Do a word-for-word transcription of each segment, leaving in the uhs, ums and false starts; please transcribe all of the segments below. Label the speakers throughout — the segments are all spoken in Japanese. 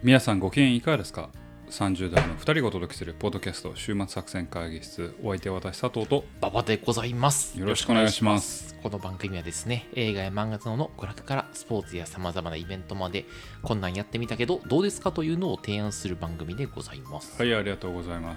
Speaker 1: 皆さんご機嫌いかがですか？さんじゅう代のふたりがお届けするポッドキャスト週末作戦会議室、お相手は私佐藤と
Speaker 2: 馬場でございます。
Speaker 1: よろしくお願いします。
Speaker 2: この番組はですね、映画や漫画などの娯楽からスポーツや様々なイベントまで、こんなんやってみたけどどうですかというのを提案する番組でございます。
Speaker 1: はい、ありがとうございます。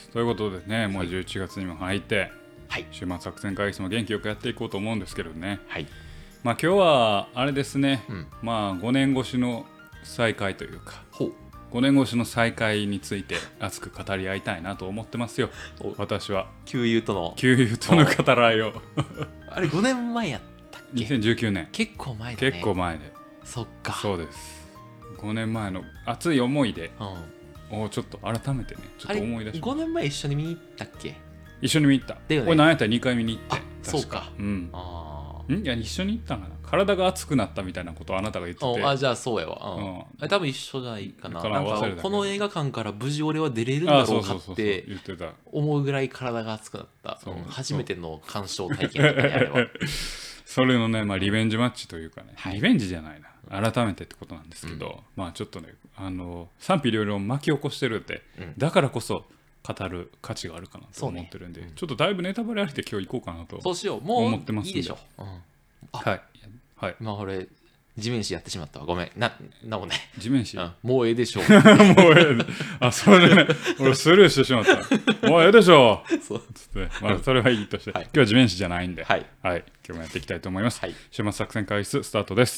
Speaker 1: ということでね、もうじゅういちがつにも入って、はい、週末作戦会議室も元気よくやっていこうと思うんですけどね。はい。まあ今日はあれですね、うん、まあごねん越しの再会というか、ほうごねん越しの再会について熱く語り合いたいなと思ってますよ。私は
Speaker 2: 旧友との
Speaker 1: 旧友との語らいを
Speaker 2: あれごねんまえやったっけ？
Speaker 1: にせんじゅうきゅうねん。
Speaker 2: 結構前だね。
Speaker 1: 結構前で。
Speaker 2: そっか。
Speaker 1: そうです。ごねんまえの熱い思いで、うん、をちょっと改めてねちょっと思い出しました。
Speaker 2: ごねんまえ一緒に見に行ったっけ？
Speaker 1: 一緒に見に行った。
Speaker 2: だよね、
Speaker 1: これ何やったらにかい見に行って。
Speaker 2: あ、そうか。
Speaker 1: うん。あんいや一緒に行ったんかな。体が熱くなったみたいなことをあなたが言ってて。
Speaker 2: あ、じゃあそうやわ。うん、多分一緒じゃないかな。なんかこの映画館から無事俺は出れるんだろうかって思うぐらい体が熱くなった。うん、初めての鑑賞体験だったね、あれは。
Speaker 1: それのね、まあ、リベンジマッチというかね、はい、リベンジじゃないな、改めてってことなんですけど、うん、まあちょっとね、あの賛否両論巻き起こしてるって、うん、だからこそ語る価値があるかなと思ってるんで、ね、うん、ちょっとだいぶネタバレありで今日行こうかなと思ってますんで。
Speaker 2: そうしよう、もういいでしょ。うん、
Speaker 1: はいはい。
Speaker 2: まあ俺地面師やってしまったわ、ごめん。な、なもね。
Speaker 1: 地面師、
Speaker 2: うん、もうええでしょう。
Speaker 1: もうええ。あ、それね、俺スルーしてしまった。もうええでしょう。そうつって、まあそれはいいとして、はい、今日は地面師じゃないんで、はい、はい、今日もやっていきたいと思います。はい、週末作戦会議室スタートです。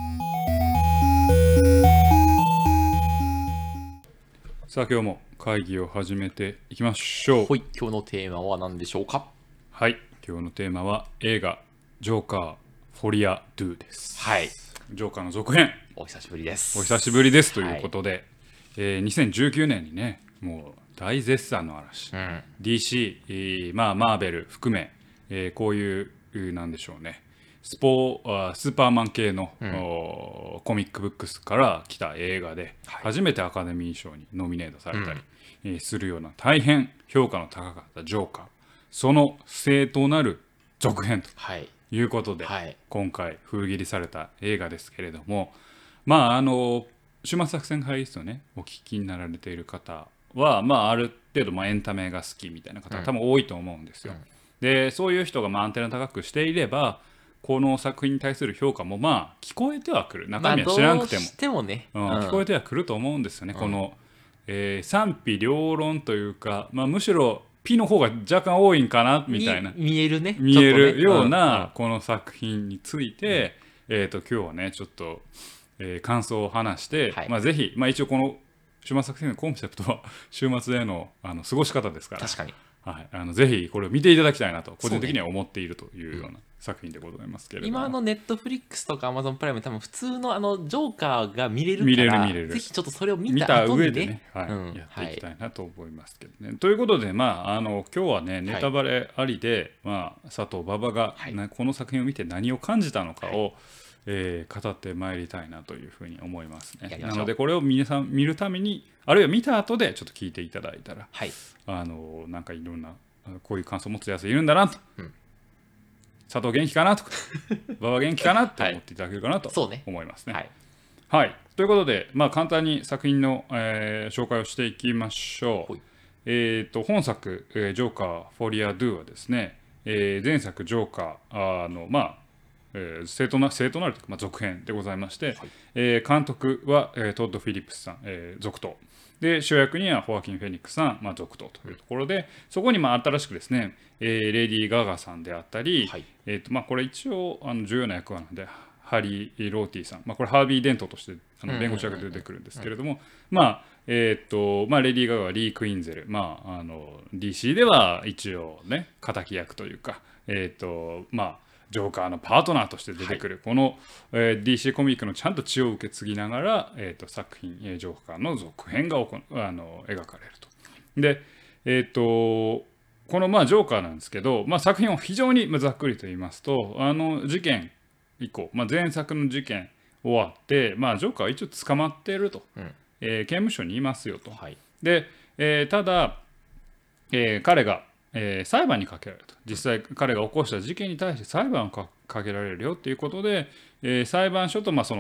Speaker 1: さあ今日も会議を始めていきましょう。
Speaker 2: はい、今日のテーマは何でしょうか？
Speaker 1: はい、今日のテーマは映画ジョーカーフォリア・ドゥです。はい。ジョーカーの続編。
Speaker 2: お久しぶりです。
Speaker 1: お久しぶりですということで、はい、えー、にせんじゅうきゅうねんにね、もう大絶賛の嵐、うん、ディーシー、えー、まあマーベル含め、えー、こういうなんでしょうね、スポースーパーマン系の、うん、コミックブックスから来た映画で、はい、初めてアカデミー賞にノミネートされたり、うん、えー、するような大変評価の高かったジョーカー、その正当なる続編と。はい、いうことで、はい、今回封切りされた映画ですけれども、まああの週末作戦会議室をねお聞きになられている方は、まあある程度まあエンタメが好きみたいな方が多分多いと思うんですよ。うん、でそういう人がまあアンテナ高くしていれば、この作品に対する評価もまあ聞こえてはくる。中身は知らなくても、まあ、どうしてもね、うん、聞こえてはくると思うんですよね。うん、この、えー、賛否両論というか、まあ、むしろP の方が若干多いんかなみたいな、
Speaker 2: 見えるね、
Speaker 1: 見えるようなこの作品について、うん、えーと今日はねちょっと、えー、感想を話して、はい、まあ、ぜひ、まあ、一応この週末作品のコンセプトは週末で の, あの過ごし方ですから、
Speaker 2: 確かに、
Speaker 1: はい、あのぜひこれを見ていただきたいなと個人的には思っているというような作品でございますけれども、
Speaker 2: 今のネットフリックスとかアマゾンプライム多分普通のあのジョーカーが見れるから、
Speaker 1: 見れる見れる、
Speaker 2: ぜひちょっとそれを見た後に、ね、
Speaker 1: 見た上でね、はい、うん、やっていきたいなと思いますけどね、はい、ということで、まあ、あの今日はねネタバレありで、はい、まあ、佐藤馬場が、はい、この作品を見て何を感じたのかを、はい、えー、語ってまいりたいなというふうに思いますね。なのでこれを皆さん見るために、あるいは見た後でちょっと聞いていただいたら、はい、あのなんかいろんなこういう感想を持つやついるんだなと、うん、佐藤元気かなとか馬場元気かなって思っていただけるかなと思いますね。はい、はい、ということで、まあ、簡単に作品の、えー、紹介をしていきましょう。えー、と本作、えー、ジョーカーフォリア・ドゥはですね、えー、前作ジョーカーの、まあえー、正当な正当なるというか、まあ、続編でございまして、はい、えー、監督は、えー、トッド・フィリップスさん、えー、続投で、主役にはホアキン・フェニックスさん、まあ、続投というところで、そこにまあ新しくですね、えー、レディー・ガガさんであったり、はい、えーとまあ、これ一応あの重要な役割なのでハリー・ローティさん、まあ、これハービー・デントとしてあの弁護士役で出てくるんですけれども、まあえーとまあ、レディー・ガガはリー・クインゼル、まあ、あの ディーシー では一応ね敵役というか、えーとまあジョーカーのパートナーとして出てくる、はい、この、えー、ディーシー コミックのちゃんと血を受け継ぎながら、えー、と作品、えー、ジョーカーの続編があの描かれると。で、えー、とこのまあジョーカーなんですけど、まあ、作品を非常にざっくりと言いますと、あの事件以降、まあ、前作の事件終わって、まあ、ジョーカーは一応捕まっていると、うん、えー、刑務所にいますよと。はい、で、えー、ただ、えー、彼がえー、裁判にかけられると。実際彼が起こした事件に対して裁判をかけられるよっていうことで、えー、裁判所と、まあそのえ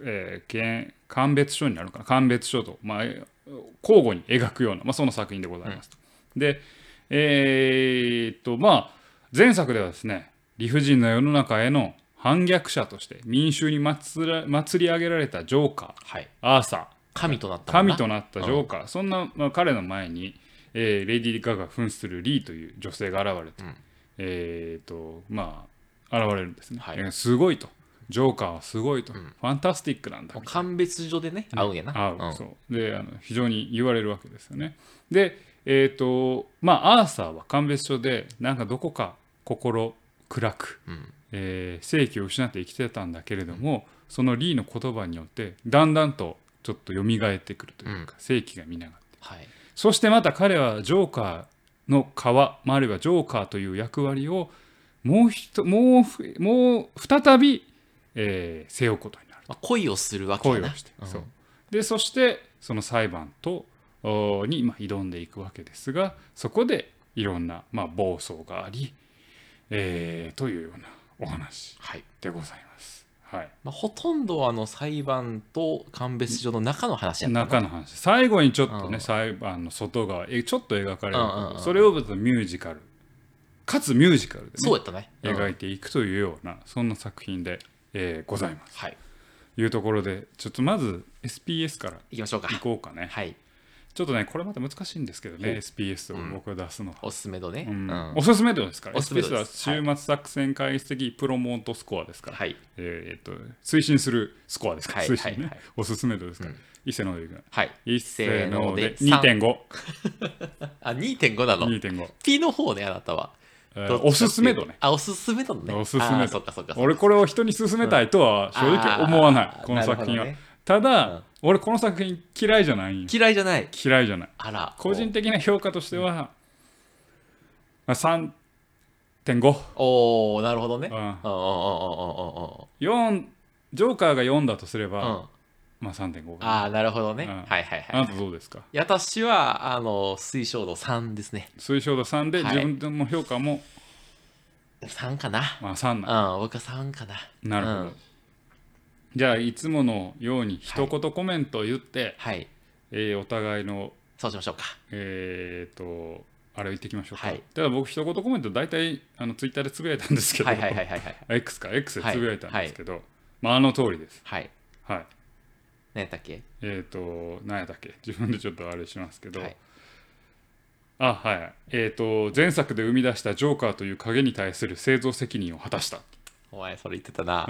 Speaker 1: えー、鑑別書になるのかな、鑑別書と、まあ、交互に描くような、まあ、その作品でございます。うん、で、えー、っとまあ前作ではですね、理不尽な世の中への反逆者として民衆に祭ら祭り上げられたジョーカー、
Speaker 2: はい、
Speaker 1: アーサー、
Speaker 2: 神となった
Speaker 1: 神となったジョーカー、うん、そんな、まあ、彼の前に、えー、レディー・ガガ扮するリーという女性が現れて、うん、えー、とまあ現れるんですね、はい、えー、すごいと、ジョーカーはすごいと、うん、ファンタスティックなんだみたいな、
Speaker 2: 鑑別所でね会うんやな、
Speaker 1: 会う、うん、そうであの非常に言われるわけですよね。でえーとまあ、アーサーは鑑別所でなんかどこか心暗く、うんえー、正気を失って生きてたんだけれども、うん、そのリーの言葉によってだんだんとちょっと蘇ってくるというか、うん、正気が見ながって、はい、そしてまた彼はジョーカーの皮、まあ、あるいはジョーカーという役割をもうひともうもう再び、えー、背負うことになる、
Speaker 2: まあ、恋をするわけやな、
Speaker 1: 恋をして、うん、そうでそしてその裁判とに、まあ、挑んでいくわけですが、そこでいろんな、まあ、暴走があり、えー、というようなお話でございます。はいはい、
Speaker 2: まあ、ほとんどあの裁判と鑑別所の中の話やった
Speaker 1: 中の話、最後にちょっとね、うん、裁判の外側ちょっと描かれる、うんうん、それをミュージカルかつミュージカルで、ね、
Speaker 2: そうやったね、
Speaker 1: うん、描いていくというようなそんな作品で、えー、ございます。はい、いうところでちょっとまず エスピーエス から
Speaker 2: いきましょうか。
Speaker 1: いこうかね。はい、ちょっとねこれまた難しいんですけどね、 エスピーエス を僕が出すのは、
Speaker 2: うん、おすすめ度ね、
Speaker 1: うんうん、おすすめ度ですから。 エスピーエス は週末作戦会議的プロモートスコアですから、はい、えー、っと推進するスコアですから、はい、推進ね、はいはい、おすすめ度ですから、うん、一斉のでいく、はい、一斉ので にてんご
Speaker 2: あ にてんご なの
Speaker 1: にてんご
Speaker 2: P の方ね、あなたは
Speaker 1: おすすめ度ね。
Speaker 2: あ、おすすめ度ね。
Speaker 1: おすすめ度。俺これを人に勧めたいとは正直思わない、うん、この作品は、ね、ただ、うん、俺この作品嫌いじゃないん。
Speaker 2: 嫌いじゃない
Speaker 1: 嫌いじゃない。
Speaker 2: あら、
Speaker 1: 個人的な評価としては、うん、まあ、さんてんご。
Speaker 2: おー、なるほどね。
Speaker 1: よん、ジョーカーがよんだとすれば、うん、まあ さんてんご。
Speaker 2: ああ、なるほどね、うん、はいはいはい。
Speaker 1: あなたどうですか？
Speaker 2: 私はあの推奨度さんですね。
Speaker 1: 推奨度さんで、はい、自分の評価も
Speaker 2: さんかな。
Speaker 1: まあさんな、
Speaker 2: うん、僕はさんかな。
Speaker 1: なるほど、うん、じゃあいつものように一言コメントを言って、はい、えー、お互いの
Speaker 2: そうしましょうか。
Speaker 1: えーとあれを言っていきましょうか。はい、ただ僕一言コメント大体あのツイッターでつぶやいたんですけど、はいはいはいはい、X か X でつぶやいたんですけど、はいはい、まああの通りです。はいはい。
Speaker 2: 何やったっけ？
Speaker 1: えっ、ー、と何やったっけ？自分でちょっとあれしますけど、はい、あはいえっ、ー、と前作で生み出したジョーカーという影に対する製造責任を果たした。
Speaker 2: お前それ言ってたな。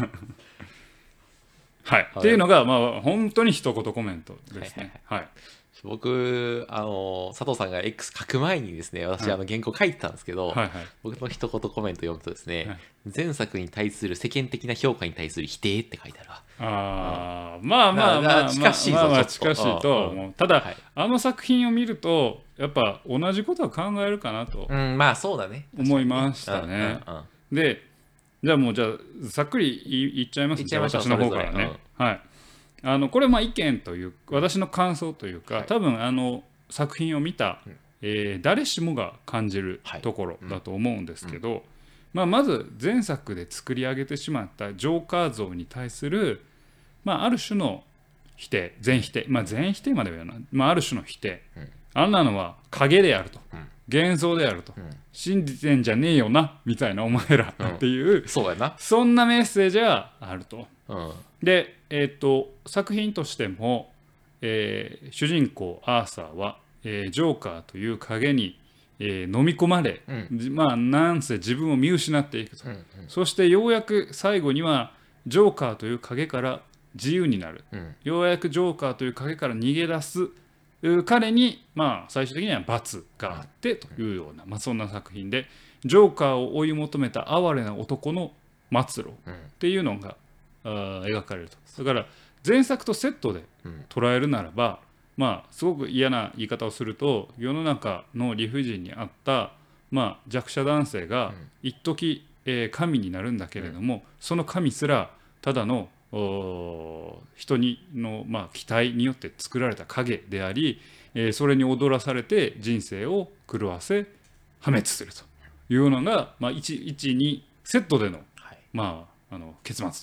Speaker 1: はい、っていうのがまあ本当に一言コメントですね。はい、はいはい、
Speaker 2: 僕あの佐藤さんが X 書く前にですね、私、はい、あの原稿書いてたんですけど、はいはい、僕の一言コメント読むとですね、はい、前作に対する世間的な評価に対する否定って書いてあるわ。
Speaker 1: あ、うん、まあまあまあ
Speaker 2: 近しいぞ、
Speaker 1: まあまあ近しいと思う、うん、ただ、はい、あの作品を見るとやっぱ同じことは考えるかなと、
Speaker 2: うん、まあそうだね、
Speaker 1: 思いましたね。うんうんうん、でじゃあもうじゃあざっくり言っちゃいます。じゃあ私の方からね、うん、はい、あのこれはまあ意見という私の感想というか、はい、多分あの作品を見た、うん、えー、誰しもが感じるところだと思うんですけど、はい、うん、まあ、まず前作で作り上げてしまったジョーカー像に対する、まあ、ある種の否定、全否定、まあ、全否定までは言わない、まあ、ある種の否定、うん、あんなのは影であると、うん、幻想であると、うん、信じてんじゃねえよなみたいなお前らっていう、
Speaker 2: うん、そうやな、
Speaker 1: そんなメッセージはあると、
Speaker 2: うん、
Speaker 1: で、えー、と作品としても、えー、主人公アーサーは、えー、ジョーカーという影に、えー、飲み込まれ、うん、まあなんせ自分を見失っていくと、うんうん、そしてようやく最後にはジョーカーという影から自由になる、うん、ようやくジョーカーという影から逃げ出す彼に、まあ、最終的には罰があってというような、まあ、そんな作品で、ジョーカーを追い求めた哀れな男の末路っていうのが、うん、描かれると。だから前作とセットで捉えるならば、うん、まあすごく嫌な言い方をすると、世の中の理不尽にあった、まあ、弱者男性が一時、えー、神になるんだけれども、うん、その神すらただの人にの、まあ、期待によって作られた影であり、えー、それに踊らされて人生を狂わせ破滅するというのが、まあ、いち、いち、にセットでの、はい、まあ、あの結末というか、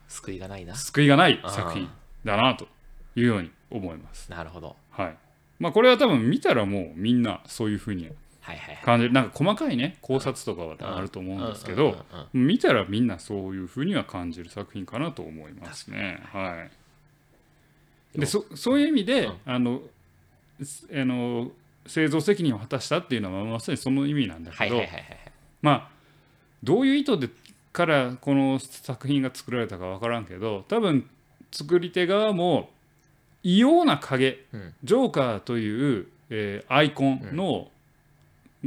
Speaker 2: 救いがないな
Speaker 1: 救いがない作品だなというように思います。
Speaker 2: なるほど。
Speaker 1: はい。まあこれは多分見たらもうみんなそういうふうに感じる。なんか細かいね考察とかはあると思うんですけど、見たらみんなそういうふうには感じる作品かなと思いますね。はい。で そ, そういう意味で、うん、あのあの製造責任を果たしたっていうのはまさにその意味なんだけど、まあどういう意図でからこの作品が作られたか分からんけど、多分作り手側も異様な影、うん、ジョーカーという、えー、アイコンの、うん、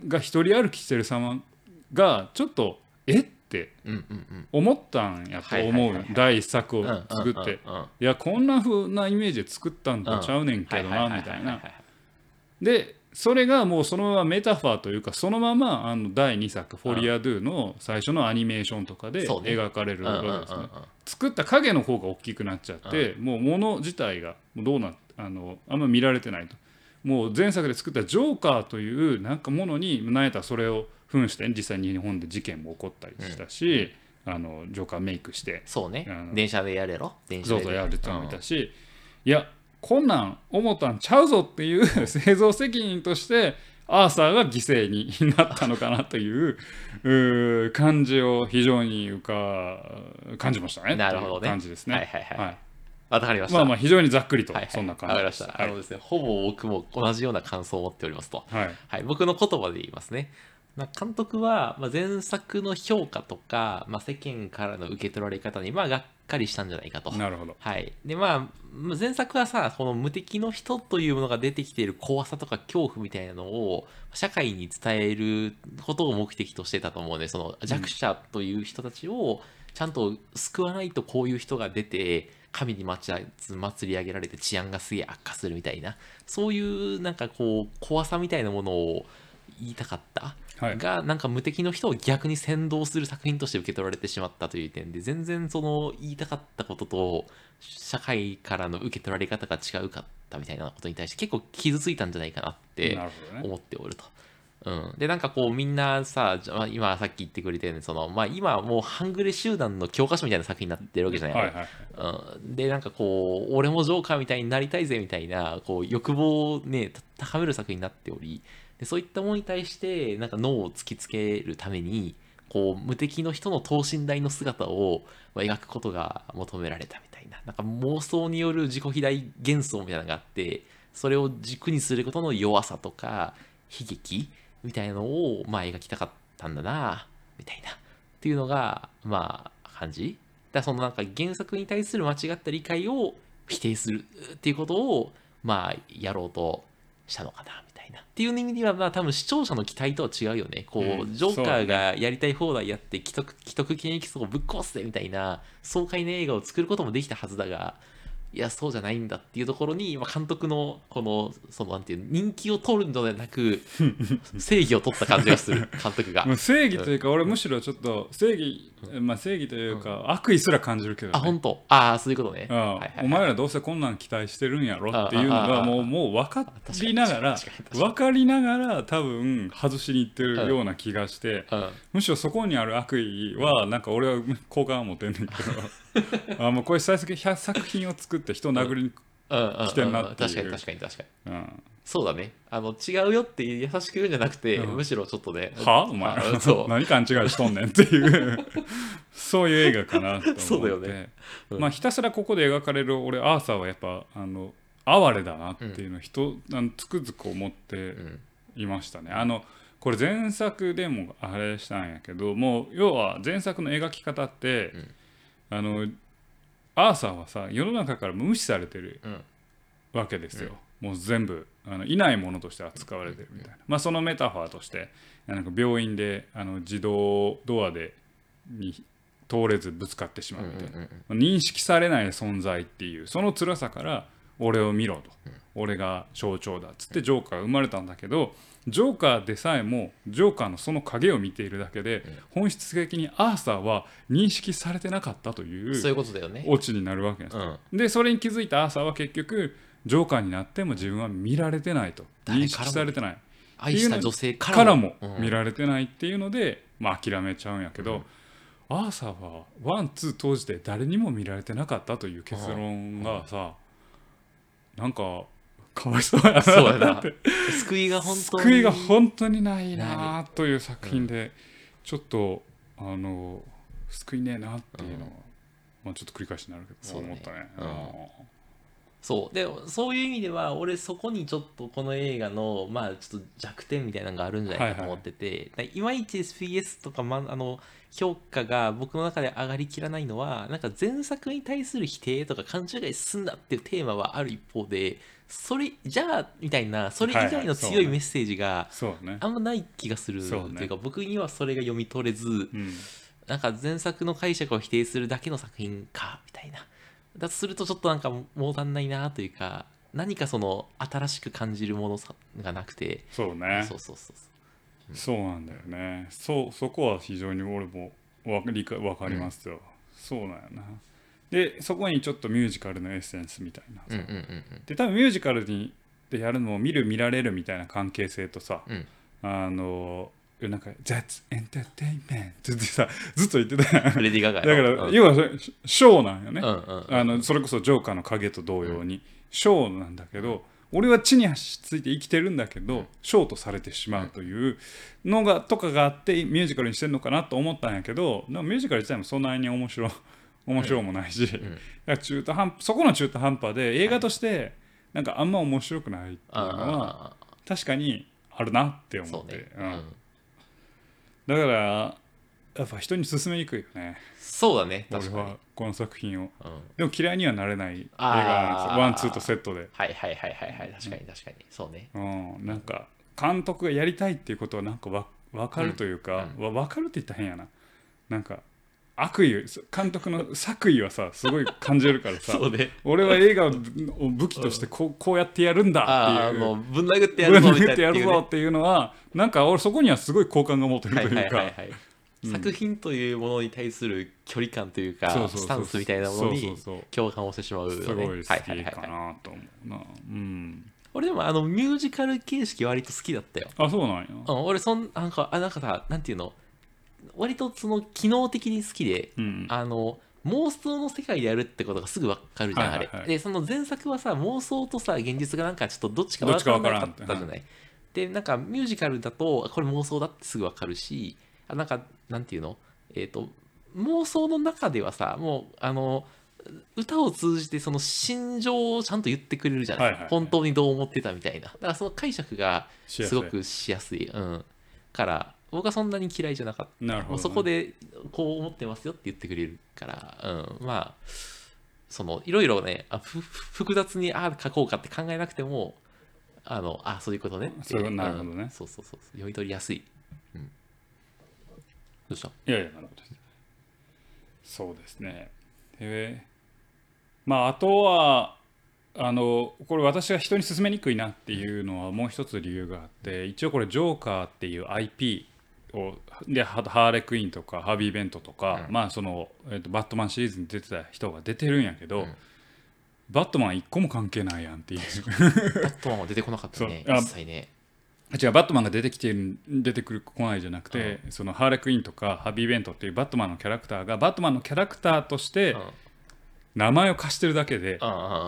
Speaker 1: が一人歩きしてる様がちょっとえって思ったんやと思う。第一作を作って、いやこんな風なイメージで作ったんとちゃうねんけどなみたいな。でそれがもうそのままメタファーというか、そのままあのだいにさく「フォリア・ドゥ」の最初のアニメーションとかで描かれるわけですね。作った影の方が大きくなっちゃって、もう物自体がどうなあのあんま見られてないと。もう前作で作ったジョーカーというなんかものに何やったらそれを扮して実際に日本で事件も起こったりしたし、あのジョーカーメイクして
Speaker 2: そうね電車でやれろ電車
Speaker 1: でやる人もいたし、いやこんなん思ったんちゃうぞっていう製造責任としてアーサーが犠牲になったのかなというう感じを非常に浮か感じましたね。
Speaker 2: なるほどね。
Speaker 1: 感じですね。
Speaker 2: はいはいはい。はい、わかりました。
Speaker 1: まあまあ非常にざっくりとそんな感じです。
Speaker 2: わかりました。はい、あのですね、ほぼ僕も同じような感想を持っておりますと。はい。はい、僕の言葉で言いますね。監督は前作の評価とか、まあ、世間からの受け取られ方にまあがっかりしたんじゃないかと。
Speaker 1: なるほど。
Speaker 2: はい。でまあ前作はさ、この無敵の人というものが出てきている怖さとか恐怖みたいなのを社会に伝えることを目的としてたと思うね。その弱者という人たちをちゃんと救わないとこういう人が出て神に祭り上げられて治安がすげえ悪化するみたいな、そういうなんかこう怖さみたいなものを言いたかった。はい、がなんか無敵の人を逆に先導する作品として受け取られてしまったという点で、全然その言いたかったことと社会からの受け取られ方が違うかったみたいなことに対して結構傷ついたんじゃないかなって思っておると。うん、でなんかこうみんなさ、今さっき言ってくれたようにその、まあ、今もう半グレ集団の教科書みたいな作品になってるわけじゃない、はいはい、うん、でなんかこう俺もジョーカーみたいになりたいぜみたいなこう欲望をね高める作品になっており、でそういったものに対してなんか脳を突きつけるためにこう無敵の人の等身大の姿を描くことが求められたみたいな、なんか妄想による自己肥大幻想みたいなのがあって、それを軸にすることの弱さとか悲劇みたいなのをまあ描きたかったんだなみたいなっていうのがまあ感じだ。そのなんか原作に対する間違った理解を否定するっていうことをまあやろうとしたのかなみたいなっていう意味ではまあ多分視聴者の期待とは違うよね。こう、うん、ジョーカーがやりたい放題やって既得既得権益層をぶっ壊すぜみたいな爽快な映画を作ることもできたはずだが、いやそうじゃないんだっていうところに監督のこのそのなんていう人気を取るのではなく正義を取った感じがする監督が
Speaker 1: 正義というか俺むしろちょっと正義、まあ正義というか、うん、悪意すら感じるけどね。
Speaker 2: あ本当。ああそういうことね。
Speaker 1: ああ、はいはいはい、お前らどうせこんなん期待してるんやろっていうのがもうもう分かりながら分かりながら多分外しにいってるような気がして、うんうん、むしろそこにある悪意はなんか俺は好感を持てんねんけどあもうこういう最初作品を作って人を殴りに来てんなっていう。
Speaker 2: 確かに確かに確かに、うん、そうだね。あの違うよって優しく言うんじゃなくて、うん、むしろちょっとね
Speaker 1: はお前そう何勘違いしとんねんっていうそういう映画かなと思って。
Speaker 2: そうだよね、
Speaker 1: うん、まあひたすらここで描かれる俺アーサーはやっぱあの哀れだなっていうのを人、うん、あのつくづく思っていましたね。あのこれ前作でもあれしたんやけど、もう要は前作の描き方って、うん、あのアーサーはさ世の中から無視されてるわけですよ、うん、もう全部あのいないものとして扱われてるみたいな、まあ、そのメタファーとしてなんか病院であの自動ドアでに通れずぶつかってしまうみたいな、うんうんうん、認識されない存在っていうその辛さから俺を見ろと、うん、俺が象徴だっつってジョーカーが生まれたんだけど、ジョーカーでさえもジョーカーのその影を見ているだけで、うん、本質的にアーサーは認識されてなかったという
Speaker 2: そういうことだよね。
Speaker 1: オチになるわけです、うん、でそれに気づいたアーサーは結局ジョーカーになっても自分は見られてないと、認識されてない、
Speaker 2: 愛した女性
Speaker 1: からも見られてないっていうので、まあ、諦めちゃうんやけど、うん、 アーサーはワンツー当時で誰にも見られてなかったという結論がさ、なんかかわいそうやな
Speaker 2: そうやな救いが本当に
Speaker 1: 救いが本当にないなという作品で、ちょっとあの救いねえなっていうのは、うんまあ、ちょっと繰り返しになるけどそう、ね、思ったね、うん、
Speaker 2: そうでそういう意味では俺そこにちょっとこの映画のまあちょっと弱点みたいなのがあるんじゃないかと思ってて、はいはい、いまいち エスピーエス とか、ま、あの評価が僕の中で上がりきらないのはなんか前作に対する否定とか勘違いすんなっていうテーマはある一方でそれじゃあみたいなそれ以外の強いメッセージがあんまない気がするというか僕にはそれが読み取れず、うん、なんか前作の解釈を否定するだけの作品かみたいなだとするとちょっとなんか物足んないなというか何かその新しく感じるものがなくて
Speaker 1: そうね
Speaker 2: そうそうそう
Speaker 1: そう、そうなんだよねそうそこは非常に俺も分か、分かりますよ、うん、そうなんやなでそこにちょっとミュージカルのエッセンスみたいな、うんうんうんうん、で多分ミュージカルにでやるのを見る見られるみたいな関係性とさ、うん、あのなんか That's entertainment ってさずっと言ってたやん
Speaker 2: レディガガ
Speaker 1: だから、うん、要はショーなんよね、うんうんうんうん、あのそれこそジョーカーの影と同様に、うん、ショーなんだけど俺は地に足ついて生きてるんだけど、うん、ショーとされてしまうというのがとかがあってミュージカルにしてるのかなと思ったんやけどミュージカル自体もそんなに面白い面白もないし、うん、だから中途半そこの中途半端で映画としてなんかあんま面白くないっていうのは確かにあるなって思って、ねうんうん、だからやっぱ人に勧めにくいよね
Speaker 2: そうだね確かに
Speaker 1: 俺はこの作品を、うん、でも嫌いにはなれない映画なんですよワンツーとセットで
Speaker 2: はいはいはいはいはい確かに確かにそうね、
Speaker 1: うん、なんか監督がやりたいっていうことはなんかわ分かるというか、うんうん、分かるって言ったら変やななんか悪意監督の作為はさすごい感じるからさ
Speaker 2: そう、ね、
Speaker 1: 俺は映画を武器としてこ う, こうやってやるんだっていう
Speaker 2: あぶん殴ってやるぞみたいな、ね、ぶん殴って
Speaker 1: やるぞっていうのはなんか俺そこにはすごい好感が持てるというか
Speaker 2: 作品というものに対する距離感というか、うん、スタンスみたいなものに共感をしてしまうよね
Speaker 1: すごい好きかなと思うな、うん、
Speaker 2: 俺でもあのミュージカル形式割と好きだったよ
Speaker 1: あそうなんや、
Speaker 2: うん、俺そんなんかあなんかさなんていうの割とその機能的に好きで、うん、あの妄想の世界でやるってことがすぐ分かるじゃん、はいはいはい、あれでその前作はさ妄想とさ現実がなんかちょっとどっちか分からなかったじゃない、はい、でなんかミュージカルだとこれ妄想だってすぐ分かるしあなんかなんていうのえっ、ー、と妄想の中ではさもうあの歌を通じてその心情をちゃんと言ってくれるじゃない、はいはいはい、本当にどう思ってたみたいなだからその解釈がすごくしやすい、うん、から僕はそんなに嫌いじゃなかった。なるほどね、そこでこう思ってますよって言ってくれるから、うん、まあそのいろいろねあふ複雑にああ書こうかって考えなくてもあのあそういうことねって
Speaker 1: そうなるほどね、
Speaker 2: うん、そうそうそう読み取りやすい、うん、どうした？
Speaker 1: いやいやなるほどそうですねでまああとはあのこれ私が人に勧めにくいなっていうのはもう一つ理由があって一応これジョーカーっていう アイピーをでハーレクイーンとかハービー・ベントとか、うん、まあその、えーと、バットマンシリーズに出てた人が出てるんやけど、うん、バットマン一個も関係ないやんっていう
Speaker 2: バットマンは出てこなかったね実際ね
Speaker 1: 違うバットマンが出てきてる出てくる来ないじゃなくて、うん、そのハーレクイーンとかハービー・ベントっていうバットマンのキャラクターがバットマンのキャラクターとして名前を貸してるだけで、
Speaker 2: うん、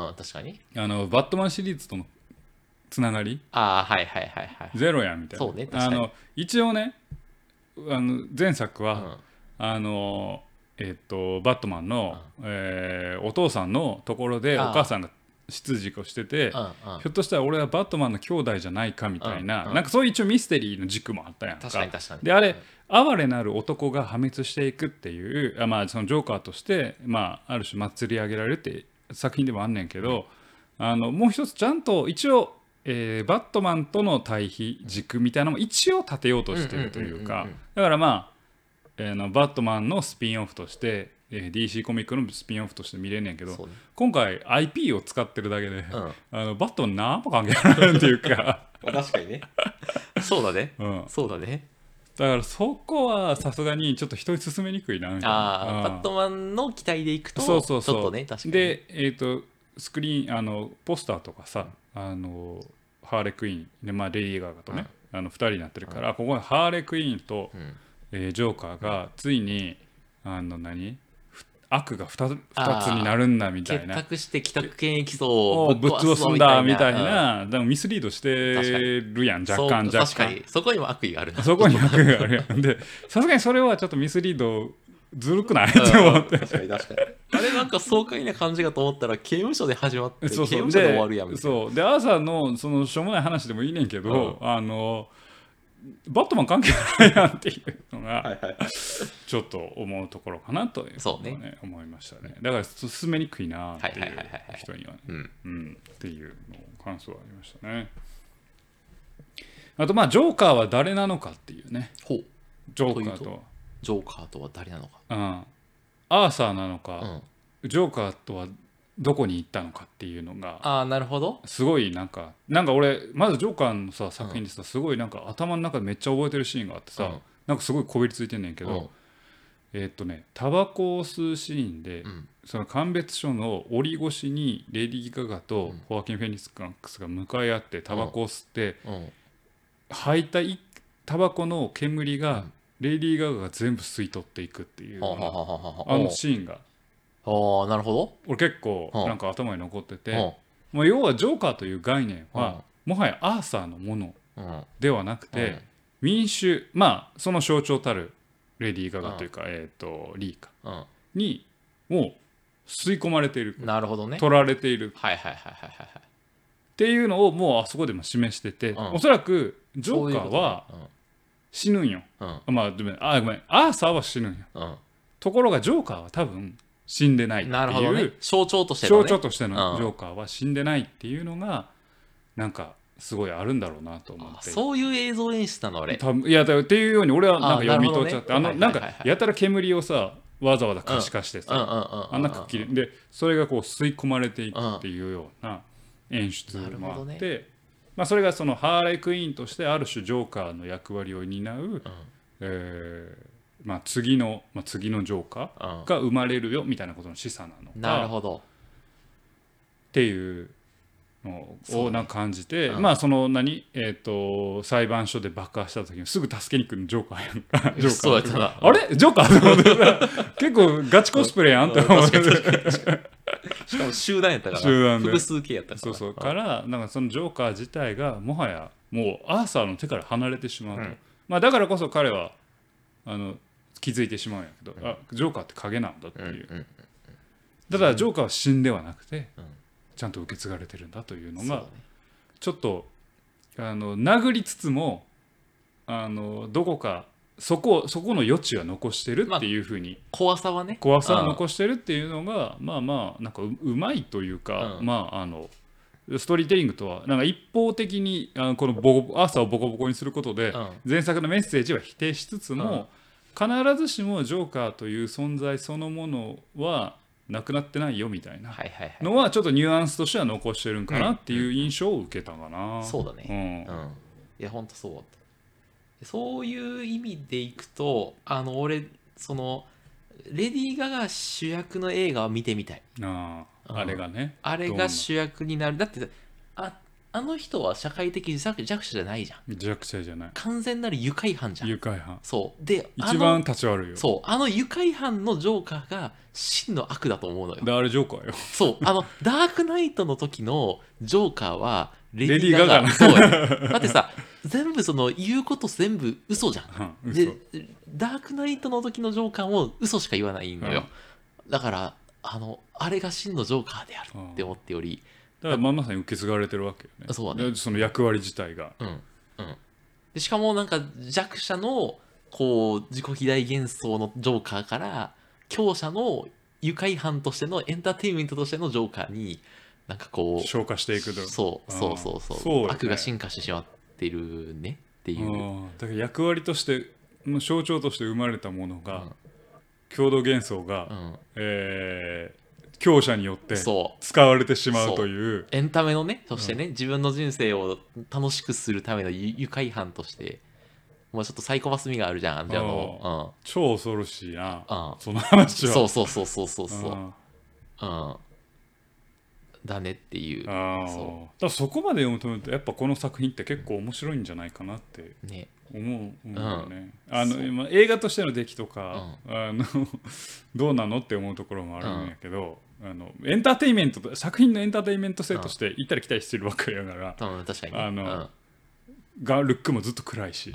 Speaker 2: 確かに
Speaker 1: あのバットマンシリーズとのつながり
Speaker 2: あはいはいはいはい
Speaker 1: ゼロやんみたいな
Speaker 2: そうね確かに
Speaker 1: あの一応ねあの前作は、うん、あのえっとバットマンの、うんえー、お父さんのところでお母さんが執事をしてて、ひょっとしたら俺はバットマンの兄弟じゃないかみたいな、なんかそういう一応ミステリーの軸もあったやんか。
Speaker 2: 確かに確かに。
Speaker 1: であれ、哀れなる男が破滅していくっていうあ、まあ、そのジョーカーとして、まあ、ある種祭り上げられるって作品でもあんねんけど、うん、あのもう一つちゃんと一応えー、バットマンとの対比軸みたいなのも一応立てようとしてるというかだからまあ、えー、のバットマンのスピンオフとして、えー、ディーシー コミックのスピンオフとして見れんねんけど、ね、今回 アイピー を使ってるだけで、うん、あのバットマン何も関係ないっていうか
Speaker 2: 確かにねそうだね、うん、そうだね
Speaker 1: だからそこはさすがにちょっと人に勧めにくいなみたいな
Speaker 2: あ、うん、バットマンの期待でいくとそうそうそうちょっとね確かに
Speaker 1: で、えーとスクリーンあのポスターとかさあのハーレクイーンで、まあ、レディー・ガガとね、うん、あのふたりになってるから、うん、ここにハーレクイーンと、うんえー、ジョーカーがついにあの何悪が 2, 2つになるんだみたいな、
Speaker 2: 結託して既得権益層を
Speaker 1: ぶっ潰すんだみたいな、うん、でもミスリードしてるやん若干若干。
Speaker 2: 確かにそこにも悪意があるな。
Speaker 1: そこに悪意があるやん。でさすがにそれはちょっとミスリードずるくないって思って、
Speaker 2: 確かに確かにあれなんか爽快な感じかと思ったら刑務所で始まって
Speaker 1: そうそう
Speaker 2: 刑務所で終わるやんみたいな。
Speaker 1: そうでアーサーのそのしょうもない話でもいいねんけど、うん、あのバットマン関係ないやんっていうのがちょっと思うところかなというのを、ねね、思いましたね。だから進めにくいなっていう人にはね、うんうん、っていうの感想がありましたね。あとまあジョーカーは誰なのかっていうね。
Speaker 2: ほう
Speaker 1: ジョーカーとは
Speaker 2: ジョーカーとは誰なのか、
Speaker 1: うん、アーサーなのか、うん、ジョーカーとはどこに行ったのかっていうのが、
Speaker 2: ああなるほど、
Speaker 1: すごいなんかなんか俺まずジョーカーのさ作品でさ、すごいなんか頭の中でめっちゃ覚えてるシーンがあってさ、うん、なんかすごいこびりついてんねんけど、うん、えー、っとねタバコを吸うシーンで、うん、その鑑別所の檻越しにレディー・ガガとホアキン・フェニックスが向かい合ってタバコを吸って、うんうん、吐いたタバコの煙が、うんレイディー・ガガが全部吸い取っていくっていうあのシーンが
Speaker 2: あなるほど
Speaker 1: 俺結構なんか頭に残ってて、まあ、要はジョーカーという概念はもはやアーサーのものではなくて民衆まあその象徴たるレイディー・ガガというかえっとリーカにもう吸い込まれている、
Speaker 2: なるほどね、
Speaker 1: 取られているっていうのをもうあそこでも示してて、おそらくジョーカーは死ぬんよ、うん、まあごめんあごめんアーサーは死ぬんよ、うん、ところがジョーカーは多分死んでないっていう、なるほどね、
Speaker 2: 象徴としての、ね、
Speaker 1: 象徴としてのジョーカーは死んでないっていうのがなんかすごいあるんだろうなと思って、
Speaker 2: そういう映像演出なのあれ
Speaker 1: いやっていうように俺はなんか読み取っちゃって、あのなんかやたら煙をさわざわざ可視化してさ、あんなくっきりでそれがこう吸い込まれていくっていうような演出もあって、まあ、それがそのハーレークイーンとしてある種ジョーカーの役割を担う、うんえーまあ、次の、まあ、次のジョーカーが生まれるよみたいなことの示唆なのか、
Speaker 2: なるほど
Speaker 1: っていうのをなんか感じて、ねうん、まあその何、えー、と裁判所で爆破した時にすぐ助けに来るジョーカーやんかジョーカー
Speaker 2: そうやったな、
Speaker 1: あれジョーカーと思って結構ガチコスプレやんって思って
Speaker 2: しかも集団やったから集団で複数形やったから
Speaker 1: そうそうからなんかそのジョーカー自体がもはやもうアーサーの手から離れてしまうと、うんまあ、だからこそ彼はあの気づいてしまうんやけど、うん、あジョーカーって影なんだっていう、うんうんうん、だからジョーカーは死んではなくて、うん、ちゃんと受け継がれてるんだというのが、ね、ちょっとあの殴りつつもあのどこかそこそこの余地は残してるっていうふうに、まあ、
Speaker 2: 怖さはね
Speaker 1: 怖さは残してるっていうのがまあまあなんか う, うまいというか、うん、まああのストーリーテリングとはなんか一方的にあのこのボコアーサーをボコボコにすることで、うん、前作のメッセージは否定しつつも、うん、必ずしもジョーカーという存在そのものはなくなってないよみたいなのはちょっとニュアンスとしては残してるんかなっていう印象を受けたかな、
Speaker 2: うん、そうだね、うんうん、いやほんとそうだった。そういう意味でいくとあの俺そのレディー・ガガ主役の映画を見てみたい。
Speaker 1: ああ、うん、あれがね
Speaker 2: あれが主役になる。だってああの人は社会的弱者じゃないじゃん。
Speaker 1: 弱者じゃない。
Speaker 2: 完全なる愉快犯じゃん。
Speaker 1: 愉快犯。
Speaker 2: そうで
Speaker 1: 一番立ち悪いよ。
Speaker 2: そうあの愉快犯のジョーカーが真の悪だと思うのよ。
Speaker 1: であれジョーカーよ。
Speaker 2: そうあのダークナイトの時のジョーカーは
Speaker 1: レディー・ガガ。
Speaker 2: そうや、ね、だってさ全部その言うこと全部嘘じゃん、うん、でダークナイトの時のジョーカーも嘘しか言わないのよ、うん、だからあのあれが真のジョーカーであるって思ってより、
Speaker 1: だからまさに受け継がれてるわけよね。
Speaker 2: そうだね。
Speaker 1: その役割自体が、
Speaker 2: うんうん、でしかもなんか弱者のこう自己肥大幻想のジョーカーから強者の愉快犯としてのエンターテインメントとしてのジョーカーになんかこう
Speaker 1: 消化していくと。
Speaker 2: そうそうそうそう、そうね、悪が進化してしまってるねっていう。
Speaker 1: だから役割として象徴として生まれたものが、うん、共同幻想が、うんえー、強者によって使われてしまうという
Speaker 2: エンタメのね、そしてね、うん、自分の人生を楽しくするための愉快犯としてもうちょっとサイコパス味があるじゃん、あんじゃの、
Speaker 1: うん、超恐ろしいな、うん、その話は。
Speaker 2: そうそうそうそうそうそう、うん、 だねっていう。
Speaker 1: あそうだそこまで読むとやっぱこの作品って結構面白いんじゃないかなって思う、ね思うよね、うん、あの今映画としての出来とか、うん、あのどうなのって思うところもあるんやけど、うん、あのエンターテインメント作品のエンターテインメント性として行ったり来たりしてるわけやから、
Speaker 2: うん、確かに、
Speaker 1: あの、
Speaker 2: うん、
Speaker 1: がルックもずっと暗いし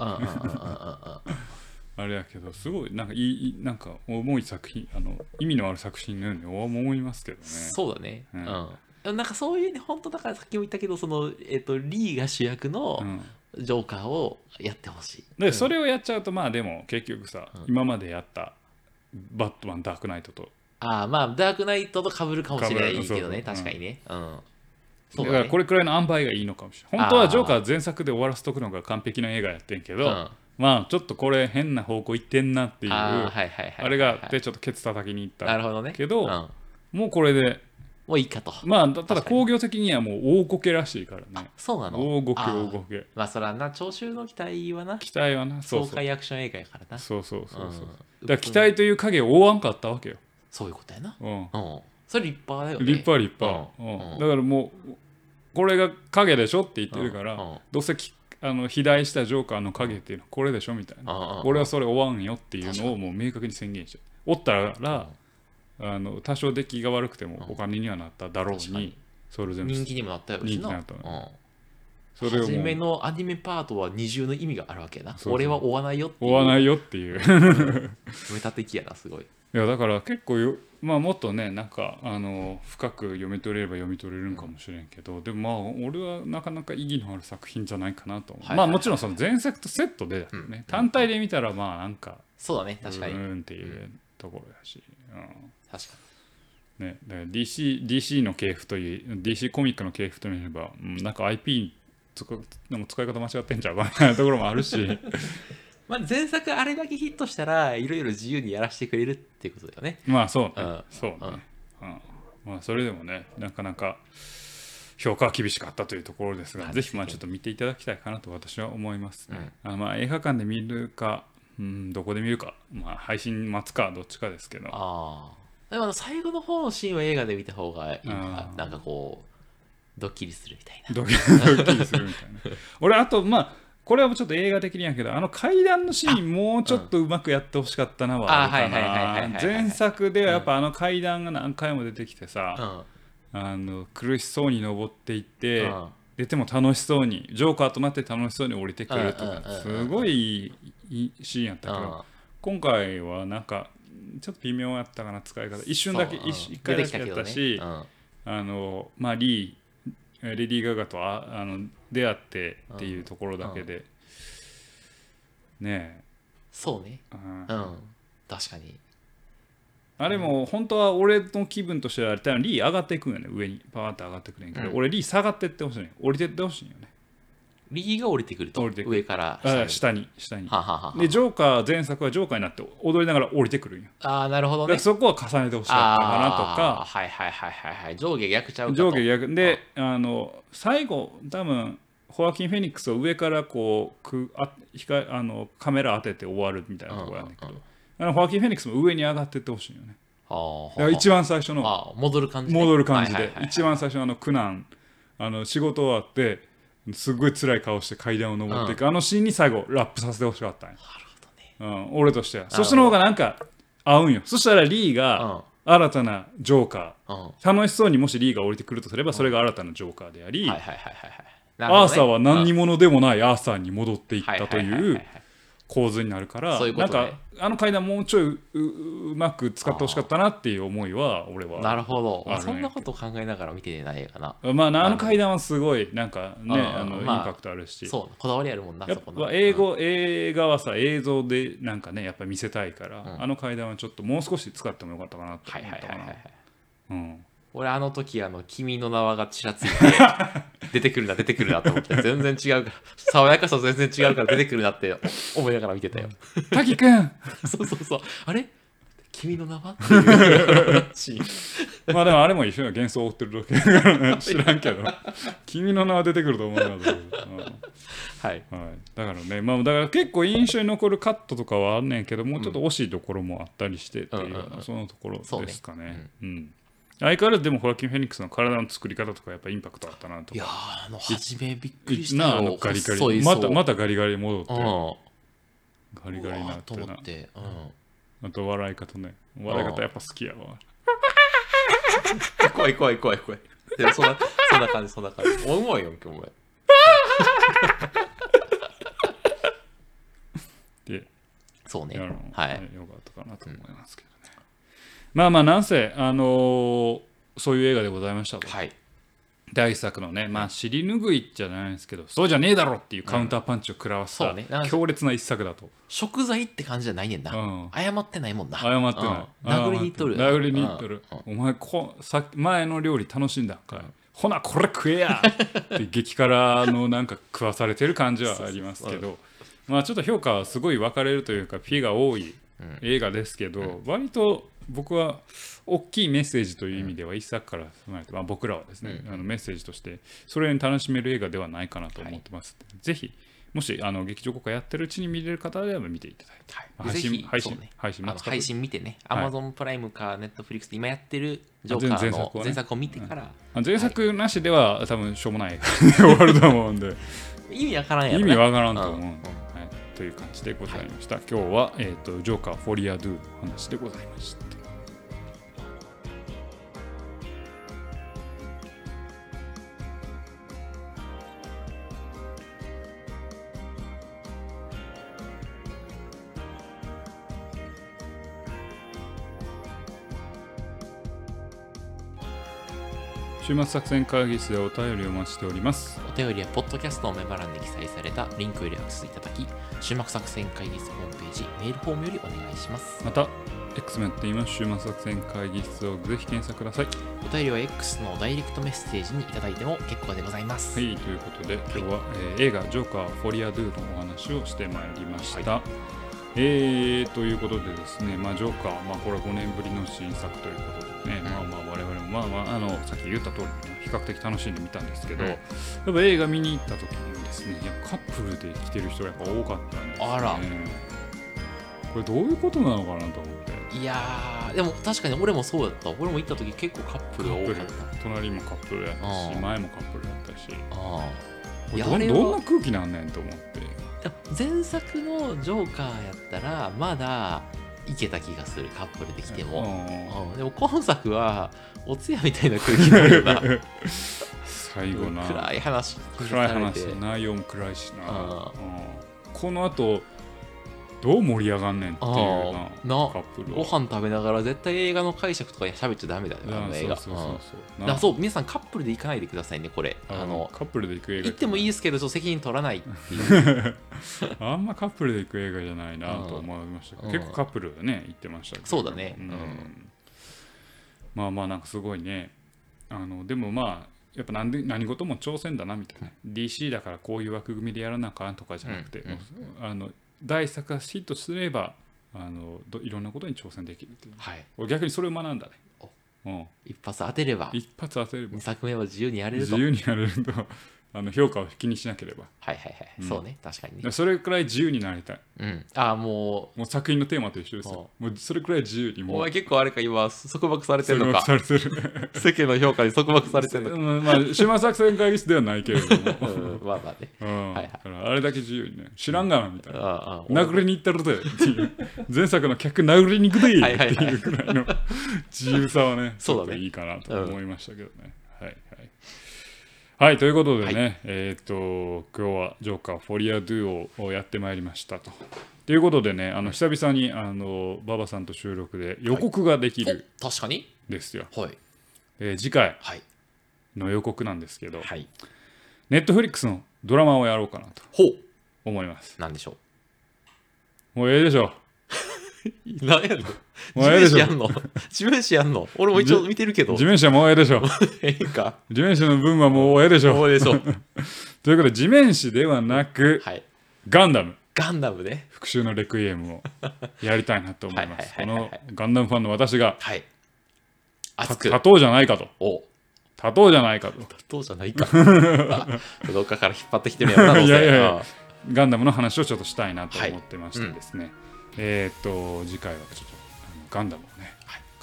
Speaker 1: あれやけどすごいなんかいいなんか重い作品あの意味のある作品のように思いますけどね。
Speaker 2: そうだね、うんうん、なんかそういうね本当だからさっきも言ったけどその、えーと、リーが主役のジョーカーをやってほしい、
Speaker 1: うん、でそれをやっちゃうとまあでも結局さ、うん、今までやったバットマンダークナイトと
Speaker 2: ああまあダークナイトと被るかもしれないけどね、そうそう確かにね、うん、
Speaker 1: そうだね、だからこれくらいの塩梅がいいのかもしれない。本当はジョーカー前作で終わらせとくのが完璧な映画やってんけど、うん、まあちょっとこれ変な方向行ってんなっていうあれがあってちょっとケツ叩きに行った
Speaker 2: なるほど、ね、
Speaker 1: けど、
Speaker 2: うん、
Speaker 1: もうこれで
Speaker 2: もういいかと。
Speaker 1: まあただ興行的にはもう大こけらしいからね。
Speaker 2: そうなの。
Speaker 1: 大ごけ大ごけ。
Speaker 2: まあそらな聴衆の期待はな。
Speaker 1: 期待はな。
Speaker 2: 爽快アクション映画やからな。
Speaker 1: そうそうそうそう。うん、だから期待という影を覆わんかったわけよ。
Speaker 2: そういうことやな。
Speaker 1: うん。うん、
Speaker 2: それ立派だよね。
Speaker 1: 立派立派。うんうん、だからもうこれが影でしょって言ってるから、うんうん、どうせきあの肥大したジョーカーの影っていうのはこれでしょみたいな、うんうん、俺はそれ追わんよっていうのをもう明確に宣言しておったら、うん、あの多少出来が悪くてもお金にはなっただろうに、うん、それ全部
Speaker 2: 人気にもなったよしな。人気になった、うん、
Speaker 1: それを
Speaker 2: 初めのアニメパートは二重の意味があるわけな。そうそう俺は追わないよっていう。
Speaker 1: 追わないよっていう
Speaker 2: メタ的やなすごい。
Speaker 1: いやだから結構よ、まあ、もっとねなんかあの深く読み取れれば読み取れるんかもしれんけど、うん、でもまあ俺はなかなか意義のある作品じゃないかなと思う、はいはいはいはい、まあもちろんその前作とセットでだよね、うん、単体で見たらまあなんか
Speaker 2: そうだね確かに
Speaker 1: うんっていうところやし、うん、
Speaker 2: 確か
Speaker 1: にねだから ディーシー, ディーシー の系譜という ディーシー コミックの系譜といえば、うん、なんか アイピー 使, なんか使い方間違ってんちゃうかみたいなところもあるし
Speaker 2: まあ前作あれだけヒットしたらいろいろ自由にやらせてくれるっていうことだよね。
Speaker 1: まあそうね、うん、そうね、うんうんまあ、それでもねなかなか評価は厳しかったというところですが、ぜひまあちょっと見ていただきたいかなと私は思いますね、うん、あまあ映画館で見るか、うん、どこで見るか、まあ、配信待つかどっちかですけど、
Speaker 2: あでも最後の方のシーンは映画で見た方がいいのか、なんかこうドッキリするみたいなド
Speaker 1: ッキリするみたいな俺あとまあこれはちょっと映画的にやけどあの階段のシーンもうちょっとうまくやってほしかったなはあるかな。前作ではやっぱあの階段が何回も出てきてさ、うん、あの苦しそうに登っていって、うん、出ても楽しそうにジョーカーとなって楽しそうに降りてくるとかすごいいいシーンやったけど、うん、今回はなんかちょっと微妙やったかな使い方一瞬だけ、うん、一回だけやったし、ねうん、あのまあリーレディー・ガガとああの出会ってっていうところだけで、うん、ねえ
Speaker 2: そうね、うん、うん、確かに
Speaker 1: あれも本当は俺の気分としては多分リー上がっていくんよね上にパーって上がってくるんやけど、うん、俺リー下がってってほしいね降りてってほしいよね。
Speaker 2: リーが降りてくると上から
Speaker 1: 下に下に下に
Speaker 2: はははは
Speaker 1: でジョーカー前作はジョーカーになって踊りながら降りてくるんよ。
Speaker 2: ああなるほどね。
Speaker 1: そこは重ねてほしかったかなとか。
Speaker 2: はいはいはいはいはい上下逆ちゃうかと。
Speaker 1: 上下逆であの最後多分ホアキン・フェニックスを上からこうくあ光あのカメラ当てて終わるみたいなところやねんけど、うんうんうん、あのホアキン・フェニックスも上に上がってってほしいよね。はあ、一番最初の
Speaker 2: あ戻る感じ、
Speaker 1: ね、戻る感じで、はいはいはいはい、一番最初のあの苦難あの仕事終わってすっごい辛い顔して階段を上っていく、うん、あのシーンに最後ラップさせてほしかったんや。なるほどね、うん、俺としてはそっちの方がなんか合うんよ。そしたらリーが新たなジョーカー、うん、楽しそうにもしリーが降りてくるとすればそれが新たなジョーカーであり、アーサーは何にもでもないアーサーに戻っていったという構図になるから、そういうことね、なんかあの階段もうちょいう、う、うまく使ってほしかったなっていう思いは俺は。
Speaker 2: なるほど。そんなことを考えながら見てないかな。
Speaker 1: まああの階段はすごいなんかねあのインパクトあるし、
Speaker 2: そうこだわりあるもんな。
Speaker 1: やっぱ英語、うん、映画はさ映像でなんかねやっぱ見せたいから、うん、あの階段はちょっともう少し使ってもよかったかなと思ったかな。うん。
Speaker 2: 俺あの時あの君の名はがちらついて出てくるな出てくるなと思って全然違うから爽やかさ全然違うから出てくるなって思いながら見てたよ。
Speaker 1: 滝くん
Speaker 2: そうそうそうあれ君の名はっていうシー
Speaker 1: ンまあでもあれも一緒に幻想を追ってるだけだから、ね、知らんけど君の名は出てくると思うなと思う、うん、はい、はい、だからねまあだから結構印象に残るカットとかはあんねんけどもうちょっと惜しいところもあったりしてっていう、うん、そのところですかね。そうね、うん、うん相変わらずでもホラキン・フェニックスの体の作り方とかやっぱインパクトあったなとか。
Speaker 2: いやー、あの初めびっくりしたよ。
Speaker 1: なあのガリガリまたまたガリガリ戻って、うん、ガリガリになってな。
Speaker 2: と思って、
Speaker 1: うん、あと笑い方ね。笑い方やっぱ好きやわ。
Speaker 2: 怖い怖い怖い怖い。でもそんなそんな感じそんな感じ。おうまいよ今日お前。
Speaker 1: で、
Speaker 2: そうね。
Speaker 1: はい。よかったかなと思いますけどね。うん、まあまあなんせあのー、そういう映画でございましたと。
Speaker 2: はい。
Speaker 1: 第一作のね、まあ尻拭いじゃないんですけど、そうじゃねえだろっていうカウンターパンチを食らわせた、うんね、強烈な一作だと。
Speaker 2: 食材って感じじゃないねんな、うん、謝ってないもんな。
Speaker 1: 謝ってない、うん、
Speaker 2: 殴りにいっとる
Speaker 1: 殴りにいっとる、うん、お前こさ前の料理楽しんだんかい、うん、ほなこれ食えやって激辛のなんか食わされてる感じはありますけどまあちょっと評価はすごい分かれるというかピが多い映画ですけど、うん、割と僕は大きいメッセージという意味では一作から踏まれて、まあ、僕らはですね、うん、あのメッセージとしてそれに楽しめる映画ではないかなと思ってます、はい、ぜひもしあの劇場公開やってるうちに見れる方であれば見ていただいて、はい、配信配信、ね、配信
Speaker 2: あの配信見てね、はい、Amazon プライムか Netflix で今やってるジョーカーの前作を見てから、
Speaker 1: うん、前作なしでは、はい、多分しょうもない終わると思うんで
Speaker 2: 意味わからんやろ、ね、
Speaker 1: 意味わからんと思うんで、うんうん、はい、という感じでございました、はい、今日は、えーと、ジョーカーフォリアドゥの話でございました。週末作戦会議室でお便りをお待ちしております。
Speaker 2: お便りはポッドキャストのメモ欄に記載されたリンクよりアクセスいただき、週末作戦会議室ホームページメールフォームよりお願いします。
Speaker 1: また X もやっています。週末作戦会議室をぜひ検索ください。
Speaker 2: お便りは X のダイレクトメッセージにいただいても結構でございます。
Speaker 1: はい、ということで今日は、はい、えー、映画ジョーカーフォリアドゥのお話をしてまいりました、はい、えー、ということでですね、まあ、ジョーカー、まあ、これはごねんぶりの新作ということでね、うん、まあまあ我々もまあまあ、あのさっき言った通り比較的楽しんでみたんですけど、うん、やっぱ映画見に行った時にですね、やっぱカップルで来てる人がやっぱ多かったんですね。
Speaker 2: あら、
Speaker 1: これどういうことなのかなと思って。
Speaker 2: いやー、でも確かに俺もそうだった。俺も行った時結構カップルが多かった。
Speaker 1: 隣もカップルやったし、前もカップルやったし、
Speaker 2: あ
Speaker 1: これ ど, どんな空気なんねんと思って。
Speaker 2: 前作のジョーカーやったらまだいけた気がする、カップルで来ても、うん、でも今作はお通夜みたいな空気になるよな
Speaker 1: 最後な
Speaker 2: 暗い話
Speaker 1: 暗い話、内容も暗いしな、うん、この後どう盛り上がんねんっていうなカップル
Speaker 2: ご飯食べながら絶対映画の解釈とかに喋っちゃダメだよ、あの映画。そうそうそうそう、そう、皆さんカップルで行かないでくださいね、これ。
Speaker 1: あのカップルで行く映画
Speaker 2: 行ってもいいですけどちょっと責任取らないっていう
Speaker 1: あんまカップルで行く映画じゃないなと思いましたけど、うん、結構カップルでね行ってましたけど、
Speaker 2: そうだね、
Speaker 1: うんうん、まあまあなんかすごいね、あのでもまあやっぱ何で何事も挑戦だなみたいな、うん、ディーシー だからこういう枠組みでやらなあかんとかじゃなくて、うんうんうん、あの第一作がヒットすればあのどいろんなことに挑戦できるっていう、はい、俺逆にそれを学んだね。
Speaker 2: うん、一発当てれば
Speaker 1: 一発当てれば
Speaker 2: にさくめは自由にやれると、
Speaker 1: 自由にやれるとあの評価を気にしなければ、
Speaker 2: はいはいはい、うん、そうね、確かにね、
Speaker 1: それくらい自由になりたい、
Speaker 2: うん、ああもう
Speaker 1: もう作品のテーマと一緒ですよ。もうそれくらい自由にもう。
Speaker 2: お前結構あれか今束縛されてるのか。
Speaker 1: 束縛されてる
Speaker 2: 世間の評価に束縛されてるのか
Speaker 1: まあ週末作戦会議室ではないけれども、
Speaker 2: うん、まあまあね、うん
Speaker 1: はいはい、だからあれだけ自由にね、知らんがなみたいな、うん、ああ殴りに行ったるでっていう前作の客殴りに行くでっていうくらいの自由さはねちょっといいかなと思いましたけどね、うん、はいはいはい、ということでね、はい、えっ、ー、と今日はジョーカーフォリアドゥをやってまいりましたと。ということでね、あの久々にあの馬場さんと収録で予告ができる、
Speaker 2: はい、確かに
Speaker 1: ですよ、
Speaker 2: はい、
Speaker 1: えー、次回の予告なんですけど、はい、ネットフリックスのドラマをやろうかなと思います。
Speaker 2: 何でしょ
Speaker 1: う。もうええでしょ
Speaker 2: 何やんの地面師やんの地面師やんの俺も一応見てるけど
Speaker 1: 地面師はもうええでしょ
Speaker 2: ええか
Speaker 1: 地面師の分はもうええでしょ
Speaker 2: もうええでしょ
Speaker 1: ということで地面師ではなく、はい、ガンダム
Speaker 2: ガンダムね、
Speaker 1: 復讐のレクイエムをやりたいなと思います。このガンダムファンの私が、はい、熱く立とうじゃないかとお立とうじゃないかと
Speaker 2: 立とうじゃないかどっかから引っ張ってきてるやろなどうせいやいやいや
Speaker 1: ガンダムの話をちょっとしたいなと思ってましてですね、はい、うん、えー、っと次回はちょっとガンダムをね、はい、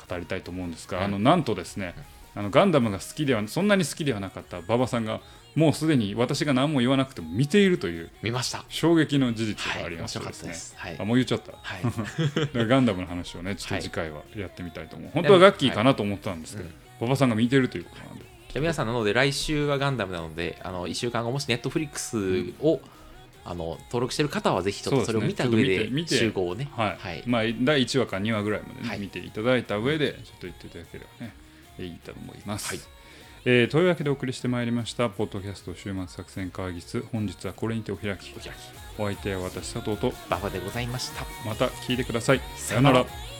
Speaker 1: 語りたいと思うんですが、うん、あのなんとですね、あのガンダムが好きではそんなに好きではなかった馬場さんがもうすでに私が何も言わなくても見ているという
Speaker 2: 見ました
Speaker 1: 衝撃の事実がありましてですね、はい、あもう言っちゃった、はい、だからガンダムの話をねちょっと次回はやってみたいと思う、はい、本当はガッキーかなと思ったんですけど、馬場、うん、さんが見てるということなんで、
Speaker 2: じゃあ皆さんなので来週はガンダムなのであのいっしゅうかんごもしネットフリックスを、うんあの登録してる方はぜひちょっとそれを見た上で集合をね、
Speaker 1: はいはい、まあ、だいいちわかにわぐらいまで、ねはい、見ていただいた上でちょっと言っていただければねいいと思います、はいえー、というわけでお送りしてまいりましたポッドキャスト週末作戦会議室、本日はこれにてお開き。お開き。お相手は私佐藤と
Speaker 2: 馬場でございました。
Speaker 1: また聞いてください。さよなら。